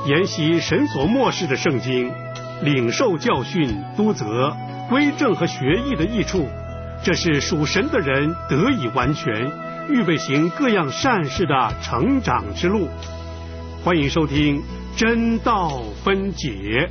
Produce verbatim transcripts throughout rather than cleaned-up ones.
研习神所默示的圣经，领受教训、督责、归正和学艺的益处，这是属神的人得以完全，预备行各样善事的成长之路。欢迎收听真道分解。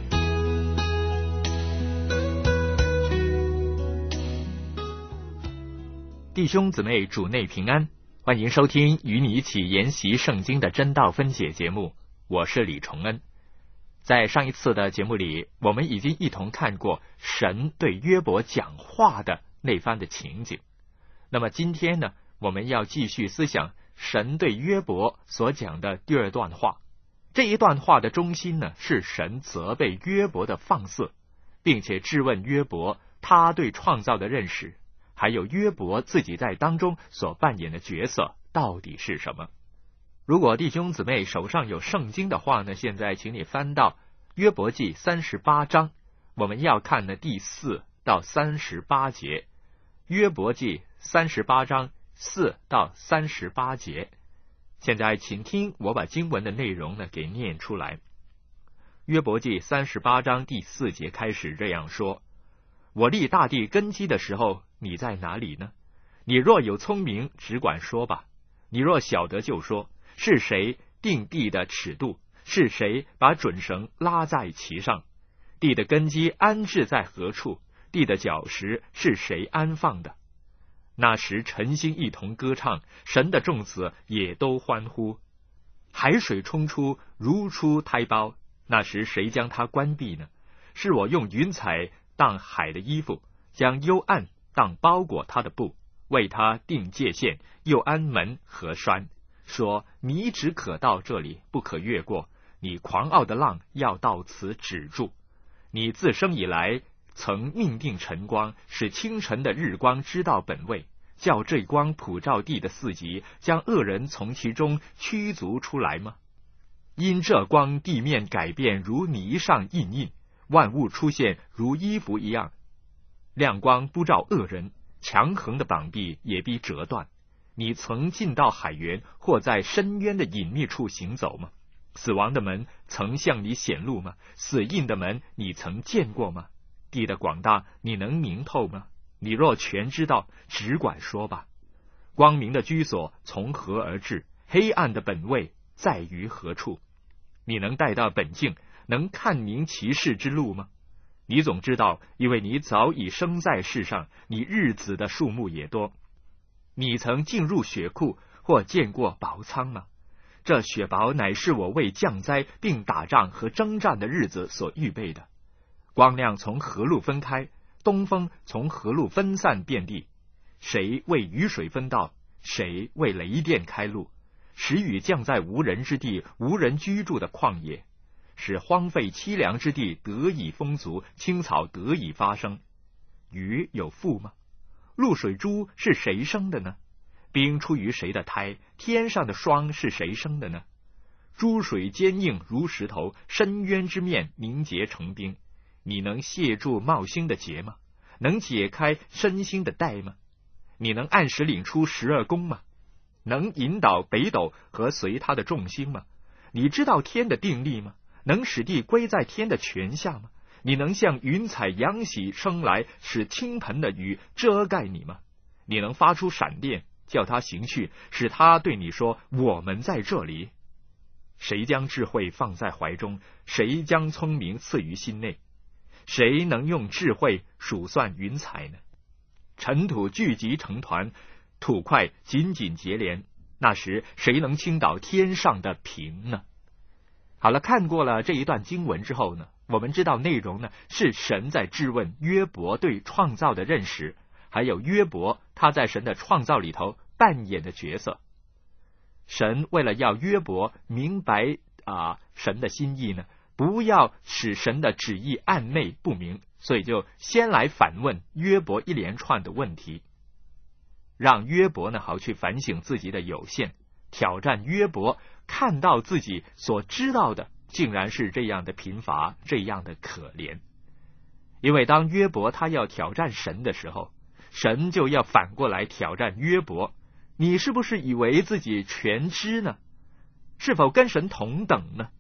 弟兄姊妹，主内平安，欢迎收听与你一起研习圣经的真道分解节目，我是李崇恩。在上一次的节目里，我们已经一同看过神对约伯讲话的那番的情景。那么今天呢，我们要继续思想神对约伯所讲的第二段话。这一段话的中心呢，是神责备约伯的放肆，并且质问约伯他对创造的认识，还有约伯自己在当中所扮演的角色到底是什么。如果弟兄姊妹手上有圣经的话呢，现在请你翻到约伯记三十八章，我们要看的第四到三十八节。约伯记三十八章四到三十八节。现在请听我把经文的内容呢给念出来。约伯记三十八章第四节开始这样说：我立大地根基的时候，你在哪里呢？你若有聪明，只管说吧；你若晓得就说，是谁定地的尺度？是谁把准绳拉在其上？地的根基安置在何处？地的角石是谁安放的？那时晨星一同歌唱，神的众子也都欢呼。海水冲出，如出胎胞，那时谁将它关闭呢？是我用云彩当海的衣服，将幽暗当包裹他的布，为他定界限，又安门和栓，说你只可到这里，不可越过。你狂傲的浪要到此止住。你自生以来曾命定晨光，使清晨的日光知道本位，叫这光普照地的四极，将恶人从其中驱逐出来吗？因这光，地面改变如泥上印印，万物出现如衣服一样。亮光不照恶人，强横的膀臂也必折断。你曾进到海源，或在深渊的隐秘处行走吗？死亡的门曾向你显露吗？死荫的门你曾见过吗？地的广大你能明透吗？你若全知道，只管说吧。光明的居所从何而至？黑暗的本位在于何处？你能带到本境，能看明其事之路吗？你总知道，因为你早已生在世上，你日子的数目也多。你曾进入血库，或见过宝仓吗？这雪雹乃是我为降灾并打仗和征战的日子所预备的。光亮从何路分开？东风从何路分散遍地？谁为雨水分道？谁为雷电开路？使雨降在无人之地，无人居住的旷野，使荒废凄凉之地得以丰足，青草得以发生。鱼有腹吗？露水珠是谁生的呢？冰出于谁的胎？天上的霜是谁生的呢？珠水坚硬如石头，深渊之面凝结成冰。你能卸住冒星的结吗？能解开身心的带吗？你能按时领出十二宫吗？能引导北斗和随它的众星吗？你知道天的定力吗？能使地归在天的权下吗？你能像云彩扬起升来，使倾盆的雨遮盖你吗？你能发出闪电，叫他行去，使他对你说，我们在这里。谁将智慧放在怀中？谁将聪明赐于心内？谁能用智慧数算云彩呢？尘土聚集成团，土块紧紧结连，那时谁能倾倒天上的平呢？好了，看过了这一段经文之后呢，我们知道内容呢是神在质问约伯对创造的认识，还有约伯他在神的创造里头扮演的角色。神为了要约伯明白啊、呃、神的心意呢，不要使神的旨意暧昧不明，所以就先来反问约伯一连串的问题，让约伯呢好去反省自己的有限，挑战约伯看到自己所知道的竟然是这样的贫乏，这样的可怜。因为当约伯他要挑战神的时候，神就要反过来挑战约伯，你是不是以为自己全知呢？是否跟神同等呢？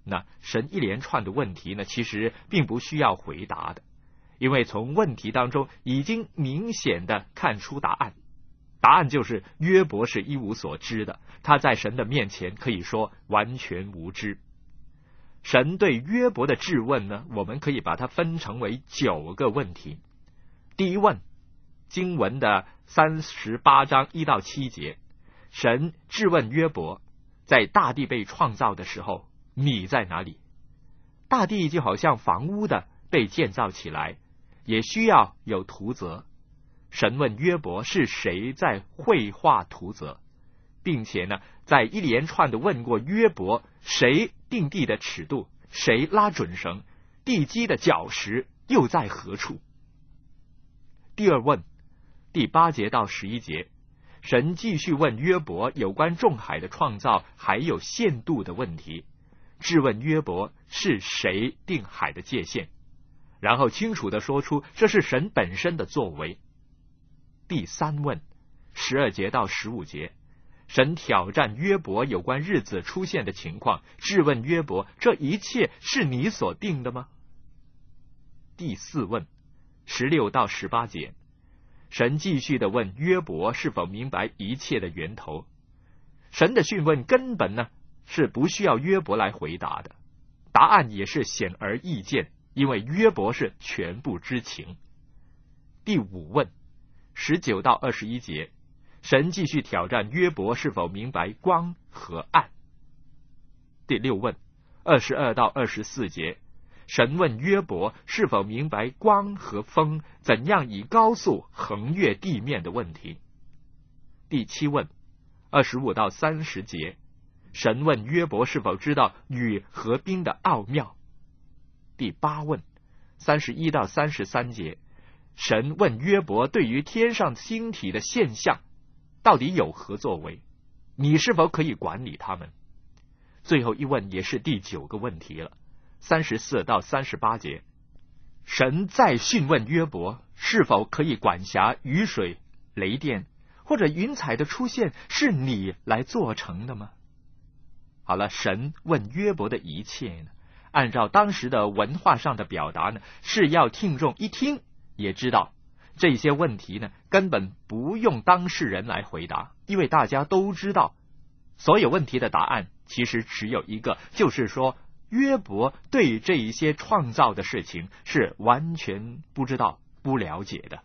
那神一连串的问题呢，其实并不需要回答的，因为从问题当中已经明显的看出答案。答案就是约伯是一无所知的，他在神的面前可以说完全无知。神对约伯的质问呢，我们可以把它分成为九个问题。第一问，经文的三十八章一到七节，神质问约伯，在大地被创造的时候，你在哪里？大地就好像房屋的被建造起来，也需要有图则。神问约伯是谁在绘画图则，并且呢，在一连串的问过约伯，谁定地的尺度，谁拉准绳，地基的角石又在何处？第二问，第八节到十一节，神继续问约伯有关众海的创造还有限度的问题，质问约伯是谁定海的界限，然后清楚地说出这是神本身的作为。第三问，十二节到十五节，神挑战约伯有关日子出现的情况，质问约伯这一切是你所定的吗？第四问，十六到十八节，神继续地问约伯是否明白一切的源头。神的讯问根本呢是不需要约伯来回答的，答案也是显而易见，因为约伯是全部知情。第五问，十九到二十一节，神继续挑战约伯是否明白光和暗。第六问，二十二到二十四节，神问约伯是否明白光和风怎样以高速横越地面的问题。第七问，二十五到三十节，神问约伯是否知道雨和冰的奥妙。第八问，三十一到三十三节，神问约伯对于天上星体的现象到底有何作为，你是否可以管理他们？最后一问也是第九个问题了，三十四到三十八节，神再讯问约伯是否可以管辖雨水、雷电或者云彩的出现是你来做成的吗？好了，神问约伯的一切呢，按照当时的文化上的表达呢，是要听众一听也知道这些问题呢根本不用当事人来回答，因为大家都知道所有问题的答案其实只有一个，就是说约伯对这一些创造的事情是完全不知道不了解的。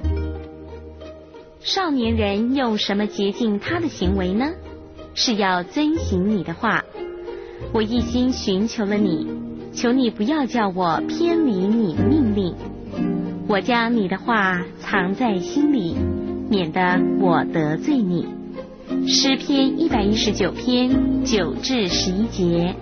少年人用什么洁净他的行为呢？是要遵行你的话。我一心寻求了你，求你不要叫我偏离你的命令。我将你的话藏在心里，免得我得罪你。诗篇一百一十九篇九至十一节。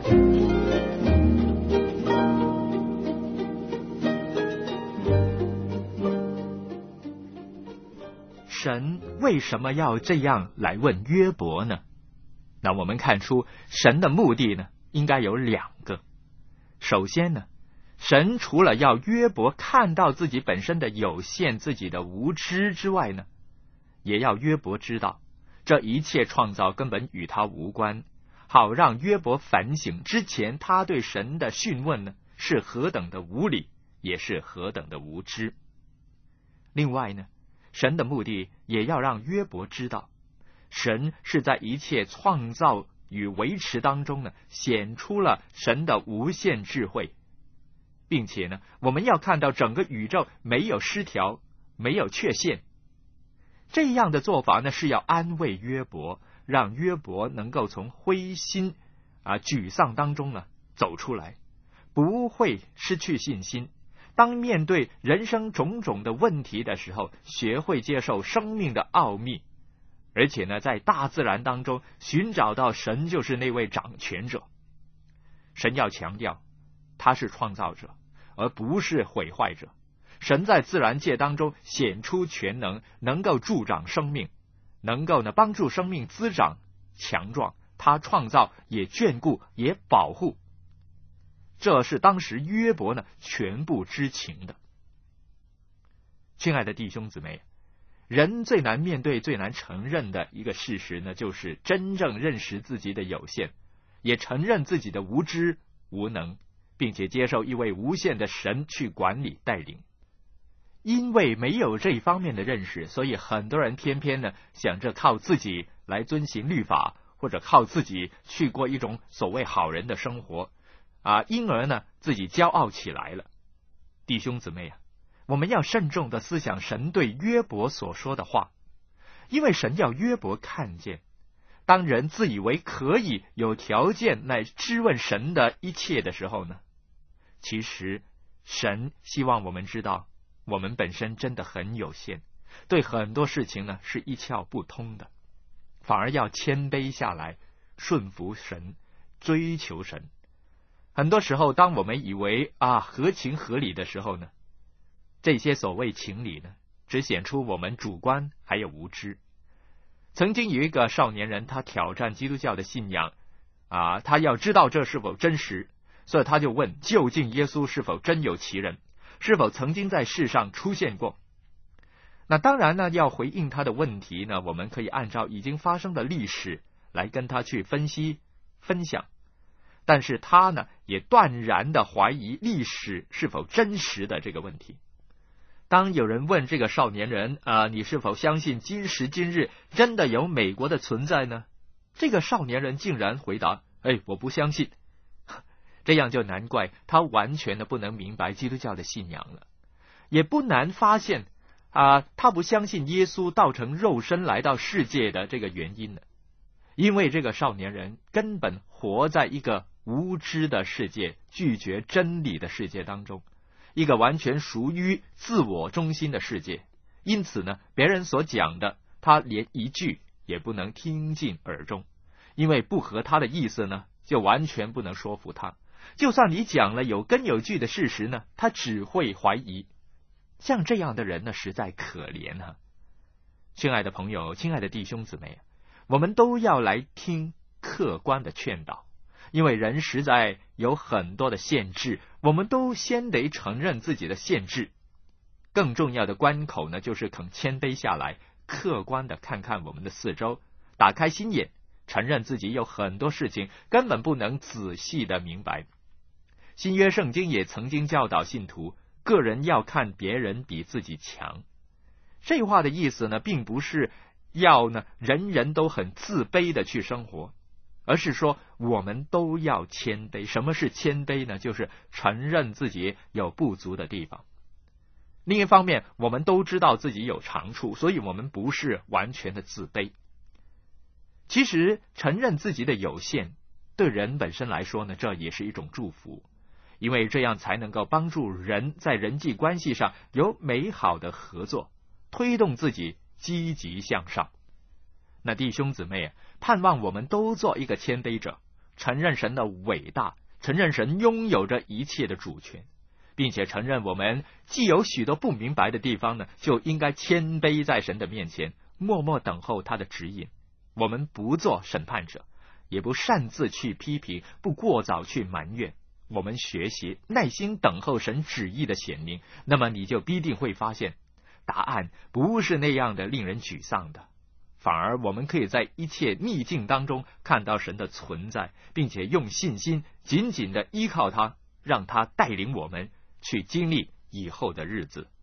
神为什么要这样来问约伯呢？那我们看出神的目的呢，应该有两个。首先呢，神除了要约伯看到自己本身的有限、自己的无知之外呢，也要约伯知道这一切创造根本与他无关，好让约伯反省之前他对神的讯问呢是何等的无理，也是何等的无知。另外呢，神的目的也要让约伯知道，神是在一切创造与维持当中呢，显出了神的无限智慧，并且呢，我们要看到整个宇宙没有失调，没有缺陷。这样的做法呢，是要安慰约伯，让约伯能够从灰心啊沮丧当中呢走出来，不会失去信心。当面对人生种种的问题的时候，学会接受生命的奥秘，而且呢，在大自然当中寻找到神就是那位掌权者。神要强调，他是创造者，而不是毁坏者。神在自然界当中显出全能，能够助长生命，能够呢帮助生命滋长强壮。他创造也眷顾也保护，这是当时约伯呢全部知情的。亲爱的弟兄姊妹，人最难面对、最难承认的一个事实呢，就是真正认识自己的有限，也承认自己的无知无能，并且接受一位无限的神去管理带领。因为没有这一方面的认识，所以很多人偏偏呢想着靠自己来遵行律法，或者靠自己去过一种所谓好人的生活啊，因而呢自己骄傲起来了。弟兄姊妹啊，我们要慎重的思想神对约伯所说的话，因为神要约伯看见，当人自以为可以有条件来质问神的一切的时候呢，其实神希望我们知道，我们本身真的很有限，对很多事情呢是一窍不通的，反而要谦卑下来，顺服神，追求神。很多时候当我们以为啊合情合理的时候呢，这些所谓情理呢，只显出我们主观还有无知。曾经有一个少年人，他挑战基督教的信仰啊，他要知道这是否真实，所以他就问，究竟耶稣是否真有其人，是否曾经在世上出现过？那当然呢，要回应他的问题呢，我们可以按照已经发生的历史来跟他去分析分享，但是他呢也断然的怀疑历史是否真实的这个问题。当有人问这个少年人啊，你是否相信今时今日真的有美国的存在呢？这个少年人竟然回答，哎，我不相信。这样就难怪他完全的不能明白基督教的信仰了。也不难发现啊，他不相信耶稣道成肉身来到世界的这个原因呢，因为这个少年人根本活在一个无知的世界，拒绝真理的世界当中，一个完全属于自我中心的世界。因此呢，别人所讲的他连一句也不能听进耳中，因为不合他的意思呢，就完全不能说服他。就算你讲了有根有据的事实呢，他只会怀疑。像这样的人呢，实在可怜啊！亲爱的朋友，亲爱的弟兄姊妹，我们都要来听客观的劝导，因为人实在有很多的限制，我们都先得承认自己的限制。更重要的关口呢，就是肯谦卑下来，客观的看看我们的四周，打开心眼，承认自己有很多事情根本不能仔细的明白。新约圣经也曾经教导信徒，个人要看别人比自己强。这话的意思呢，并不是要呢人人都很自卑的去生活，而是说我们都要谦卑。什么是谦卑呢？就是承认自己有不足的地方。另一方面，我们都知道自己有长处，所以我们不是完全的自卑。其实承认自己的有限，对人本身来说呢，这也是一种祝福，因为这样才能够帮助人在人际关系上有美好的合作，推动自己积极向上。那弟兄姊妹，盼望我们都做一个谦卑者，承认神的伟大，承认神拥有着一切的主权，并且承认我们既有许多不明白的地方呢，就应该谦卑在神的面前，默默等候他的指引。我们不做审判者，也不擅自去批评，不过早去埋怨。我们学习耐心等候神旨意的显明，那么你就必定会发现，答案不是那样的令人沮丧的，反而我们可以在一切逆境当中看到神的存在，并且用信心紧紧的依靠他，让他带领我们去经历以后的日子。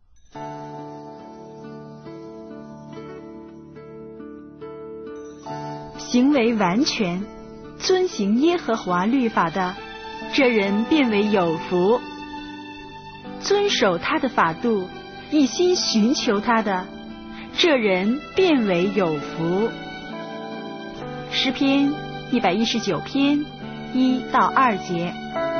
行为完全，遵行耶和华律法的，这人变为有福。遵守他的法度，一心寻求他的，这人变为有福。诗篇一百一十九篇一到二节。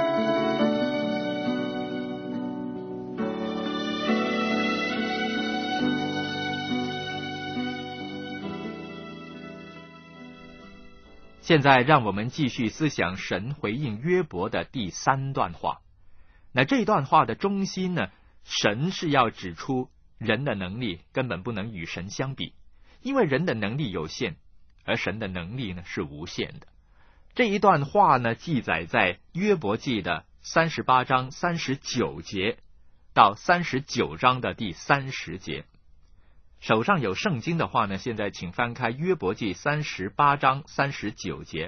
现在让我们继续思想神回应约伯的第三段话。那这段话的中心呢，神是要指出人的能力根本不能与神相比，因为人的能力有限，而神的能力呢是无限的。这一段话呢记载在约伯记的三十八章三十九节到三十九章的第三十节。手上有圣经的话呢，现在请翻开约伯记三十八章三十九节，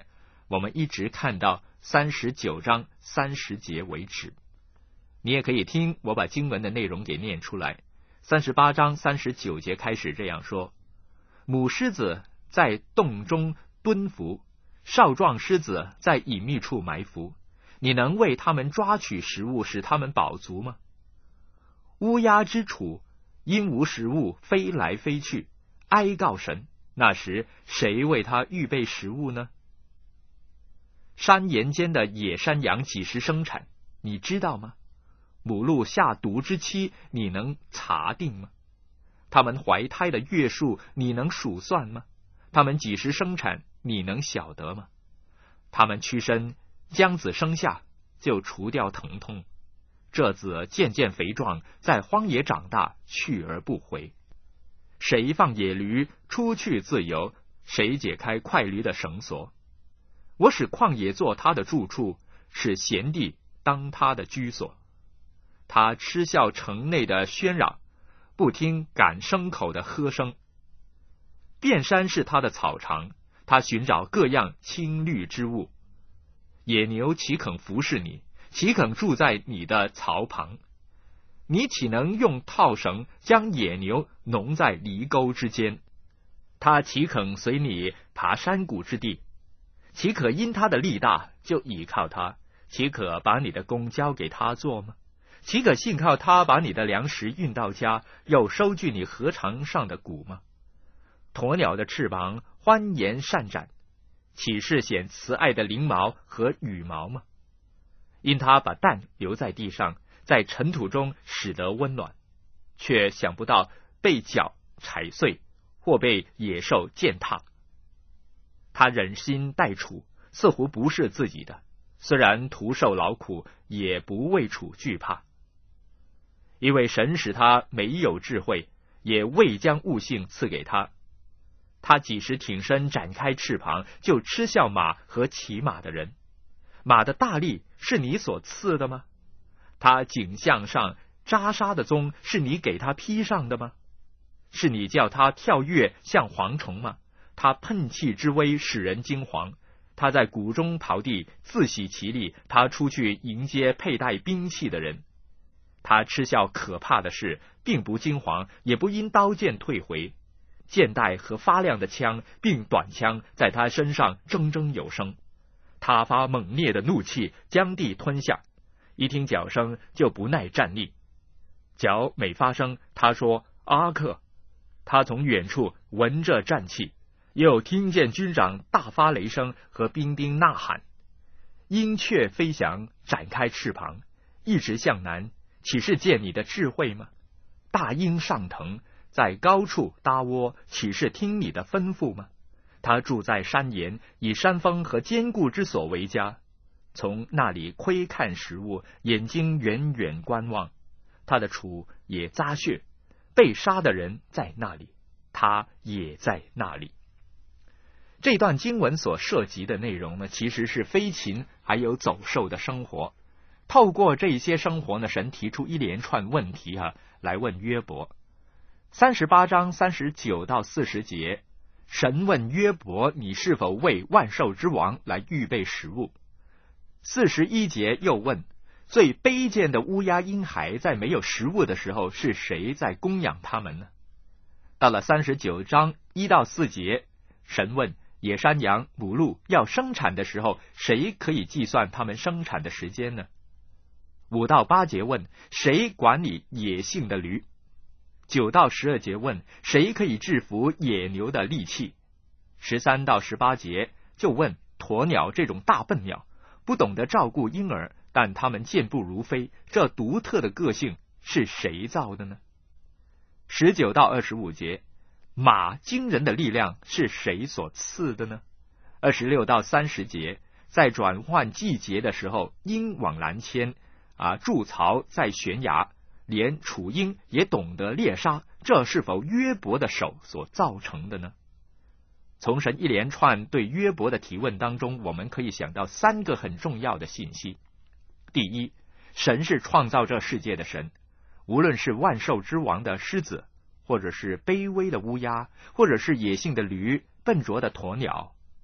我们一直看到三十九章三十节为止。你也可以听我把经文的内容给念出来。三十八章三十九节开始这样说：母狮子在洞中蹲伏，少壮狮子在隐秘处埋伏，你能为他们抓取食物，使他们饱足吗？乌鸦之楚因无食物飞来飞去，哀告神，那时谁为他预备食物呢？山岩间的野山羊几时生产，你知道吗？母鹿下犊之期，你能查定吗？他们怀胎的月数，你能数算吗？他们几时生产，你能晓得吗？他们屈身将子生下，就除掉疼痛。这子渐渐肥壮，在荒野长大，去而不回。谁放野驴出去自由？谁解开快驴的绳索？我使旷野做他的住处，使闲地当他的居所。他嗤笑城内的喧嚷，不听赶牲口的喝声。遍山是他的草场，他寻找各样青绿之物。野牛岂肯服侍你？岂肯住在你的槽旁？你岂能用套绳将野牛农在犁沟之间？他岂肯随你爬山谷之地？岂可因他的力大就倚靠他？岂可把你的工交给他做吗？岂可信靠他把你的粮食运到家，又收据你禾场上的谷吗？鸵鸟的翅膀欢颜善展，岂是显慈爱的翎毛和羽毛吗？因他把蛋留在地上，在尘土中使得温暖，却想不到被脚踩碎，或被野兽践踏。他忍心待处，似乎不是自己的，虽然徒受劳苦，也不为处惧怕。因为神使他没有智慧，也未将悟性赐给他。他几时挺身展开翅膀，就嗤笑马和骑马的人。马的大力是你所赐的吗？他颈项上扎沙的鬃是你给他披上的吗？是你叫他跳跃像蝗虫吗？他喷气之威使人惊惶。他在谷中刨地，自喜其力。他出去迎接佩戴兵器的人。他嗤笑可怕的事，并不惊惶，也不因刀剑退回。箭袋和发亮的枪并短枪在他身上铮铮有声。他发猛烈的怒气，将地吞下。一听脚声就不耐站立。脚每发声，他说阿克。他从远处闻着战气，又听见军长大发雷声和兵丁呐喊。鹰雀飞翔，展开翅膀，一直向南，岂是见你的智慧吗？大鹰上腾，在高处搭窝，岂是听你的吩咐吗？他住在山岩，以山峰和坚固之所为家，从那里窥看食物，眼睛远远观望。他的杵也扎穴，被杀的人在那里，他也在那里。这段经文所涉及的内容呢，其实是飞禽还有走兽的生活。透过这些生活呢，神提出一连串问题啊，来问约伯。三十八章三十九到四十节，神问约伯，你是否为万兽之王来预备食物？四十一节又问，最卑贱的乌鸦婴孩在没有食物的时候，是谁在供养他们呢？到了三十九章一到四节，神问野山羊、母鹿要生产的时候，谁可以计算他们生产的时间呢？五到八节问，谁管理野性的驴？九到十二节问，谁可以制服野牛的利器？十三到十八节就问鸵鸟这种大笨鸟，不懂得照顾婴儿，但它们健步如飞，这独特的个性是谁造的呢？十九到二十五节，马惊人的力量是谁所赐的呢？二十六到三十节，在转换季节的时候，鹰往南迁啊，筑巢在悬崖，连楚鹰也懂得猎杀，这是否约伯的手所造成的呢？从神一连串对约伯的提问当中，我们可以想到三个很重要的信息。第一，神是创造这世界的神，无论是万兽之王的狮子，或者是卑微的乌鸦，或者是野性的驴、笨拙的鸵鸟，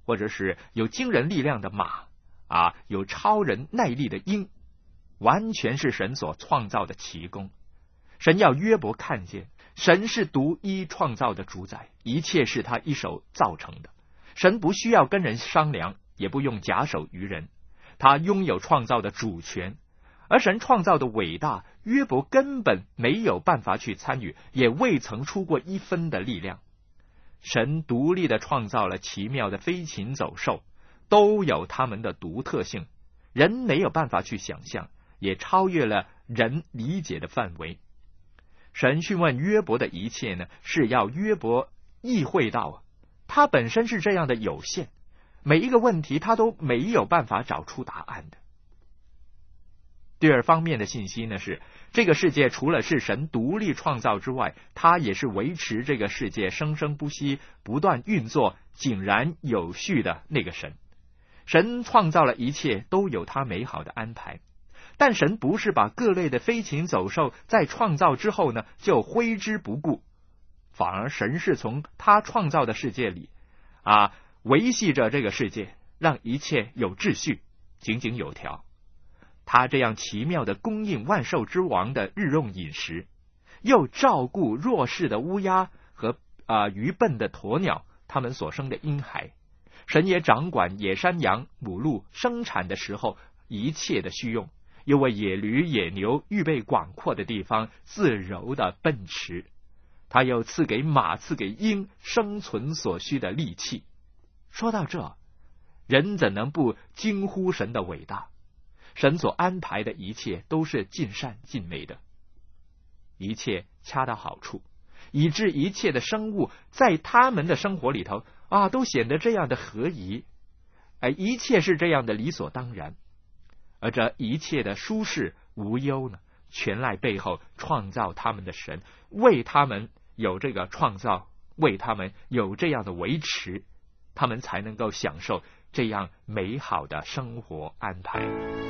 或者是有惊人力量的马啊，有超人耐力的鹰，完全是神所创造的奇功。神要约伯看见，神是独一创造的主宰，一切是他一手造成的。神不需要跟人商量，也不用假手于人，他拥有创造的主权。而神创造的伟大，约伯根本没有办法去参与，也未曾出过一分的力量。神独立的创造了奇妙的飞禽走兽，都有他们的独特性，人没有办法去想象，也超越了人理解的范围。神询问约伯的一切呢，是要约伯意会到他本身是这样的有限，每一个问题他都没有办法找出答案的。第二方面的信息呢是，这个世界除了是神独立创造之外，他也是维持这个世界生生不息、不断运作、井然有序的那个神。神创造了一切都有他美好的安排，但神不是把各类的飞禽走兽在创造之后呢就挥之不顾，反而神是从他创造的世界里啊维系着这个世界，让一切有秩序、井井有条。他这样奇妙的供应万兽之王的日用饮食，又照顾弱势的乌鸦和啊、呃、愚笨的鸵鸟，他们所生的婴孩。神也掌管野山羊、母鹿生产的时候一切的需用，又为野驴、野牛预备广阔的地方，自柔的奔驰。他又赐给马、赐给鹰生存所需的力气。说到这，人怎能不惊呼神的伟大？神所安排的一切都是尽善尽美的，一切恰到好处，以致一切的生物在他们的生活里头啊，都显得这样的合宜，哎，一切是这样的理所当然。而这一切的舒适无忧呢，全赖背后创造他们的神，为他们有这个创造，为他们有这样的维持，他们才能够享受这样美好的生活安排。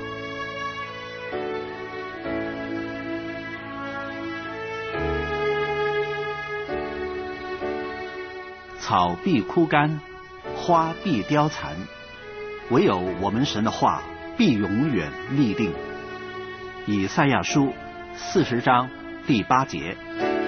草必枯干，花必凋残，唯有我们神的话必永远立定。以赛亚书四十章第八节。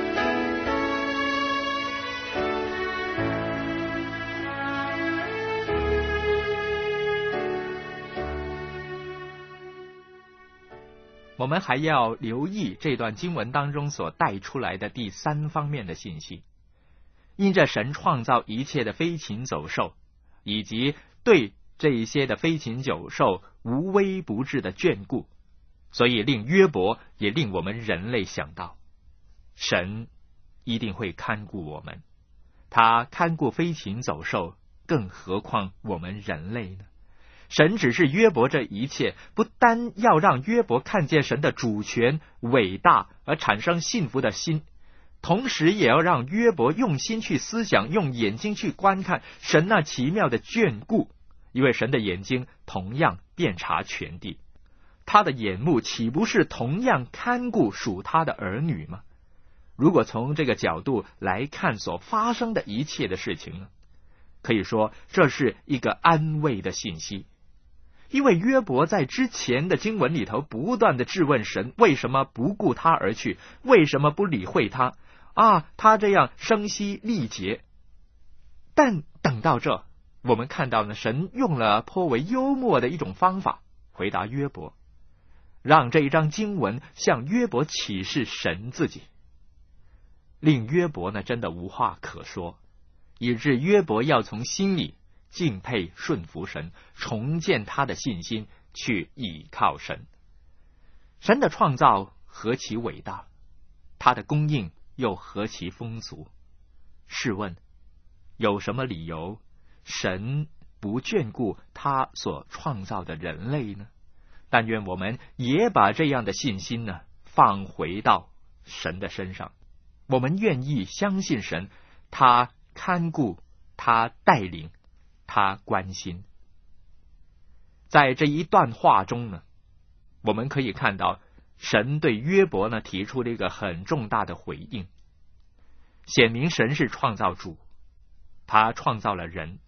我们还要留意这段经文当中所带出来的第三方面的信息。因着神创造一切的飞禽走兽，以及对这一些的飞禽走兽无微不至的眷顾，所以令约伯也令我们人类想到，神一定会看顾我们。他看顾飞禽走兽，更何况我们人类呢？神指示约伯这一切，不单要让约伯看见神的主权伟大而产生信服的心，同时也要让约伯用心去思想，用眼睛去观看神那奇妙的眷顾，因为神的眼睛同样遍察全地，他的眼目岂不是同样看顾属他的儿女吗？如果从这个角度来看所发生的一切的事情呢，可以说这是一个安慰的信息。因为约伯在之前的经文里头不断的质问神，为什么不顾他而去，为什么不理会他啊？他这样声嘶力竭。但等到这，我们看到呢，神用了颇为幽默的一种方法回答约伯，让这一章经文向约伯启示神自己，令约伯呢真的无话可说，以致约伯要从心里敬佩顺服神，重建他的信心，去倚靠神。神的创造何其伟大，他的供应又何其丰足。试问有什么理由神不眷顾他所创造的人类呢？但愿我们也把这样的信心呢放回到神的身上，我们愿意相信神，他看顾，他带领，他关心。在这一段话中呢，我们可以看到神对约伯呢提出了一个很重大的回应，显明神是创造主，他创造了人，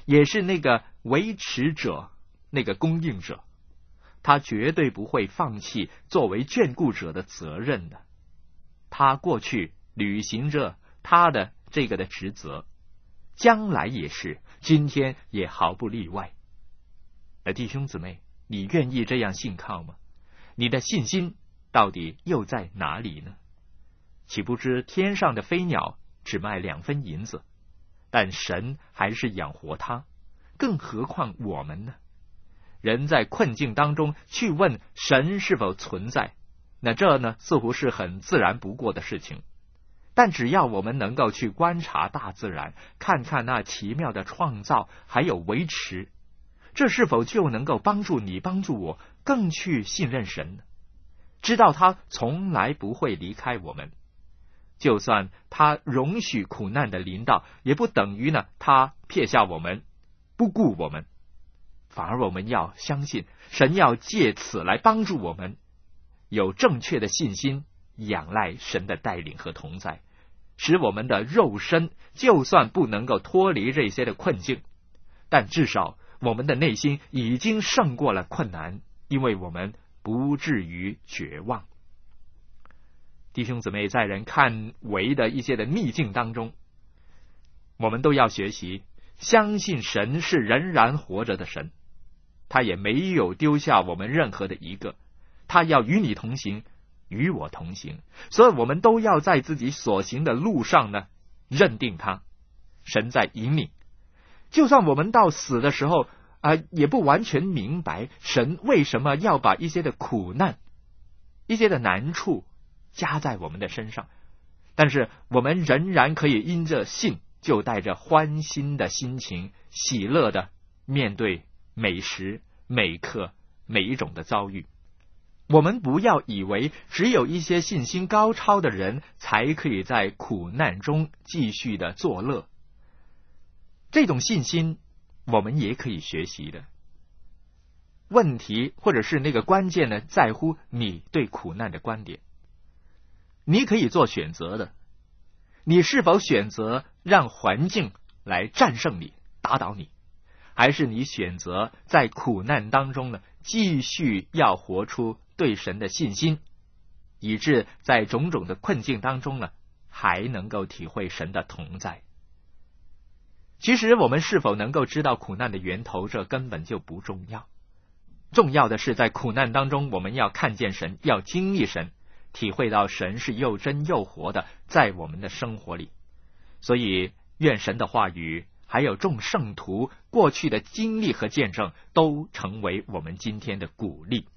也是那个维持者，那个供应者，他绝对不会放弃作为眷顾者的责任的。他过去履行着他的这个的职责，将来也是，今天也毫不例外。而弟兄姊妹，你愿意这样信靠吗？你的信心到底又在哪里呢？岂不知天上的飞鸟只卖两分银子，但神还是养活它，更何况我们呢？人在困境当中去问神是否存在，那这呢似乎是很自然不过的事情。但只要我们能够去观察大自然，看看那奇妙的创造还有维持，这是否就能够帮助你帮助我更去信任神呢？知道他从来不会离开我们，就算他容许苦难的临到，也不等于呢他撇下我们不顾我们，反而我们要相信神要借此来帮助我们有正确的信心，仰赖神的带领和同在，使我们的肉身就算不能够脱离这些的困境，但至少我们的内心已经胜过了困难，因为我们不至于绝望。弟兄姊妹，在人看为的一些的逆境当中，我们都要学习相信神是仍然活着的神，他也没有丢下我们任何的一个，他要与你同行，与我同行，所以我们都要在自己所行的路上呢认定他，神在引领。就算我们到死的时候啊、呃，也不完全明白神为什么要把一些的苦难一些的难处加在我们的身上，但是我们仍然可以因着信，就带着欢欣的心情，喜乐的面对每时每刻每一种的遭遇。我们不要以为只有一些信心高超的人才可以在苦难中继续的作乐，这种信心我们也可以学习的。问题或者是那个关键呢，在乎你对苦难的观点。你可以做选择的，你是否选择让环境来战胜你，打倒你，还是你选择在苦难当中呢，继续要活出对神的信心，以致在种种的困境当中呢，还能够体会神的同在。其实我们是否能够知道苦难的源头，这根本就不重要，重要的是在苦难当中我们要看见神，要经历神，体会到神是又真又活的在我们的生活里。所以愿神的话语还有众圣徒过去的经历和见证都成为我们今天的鼓励。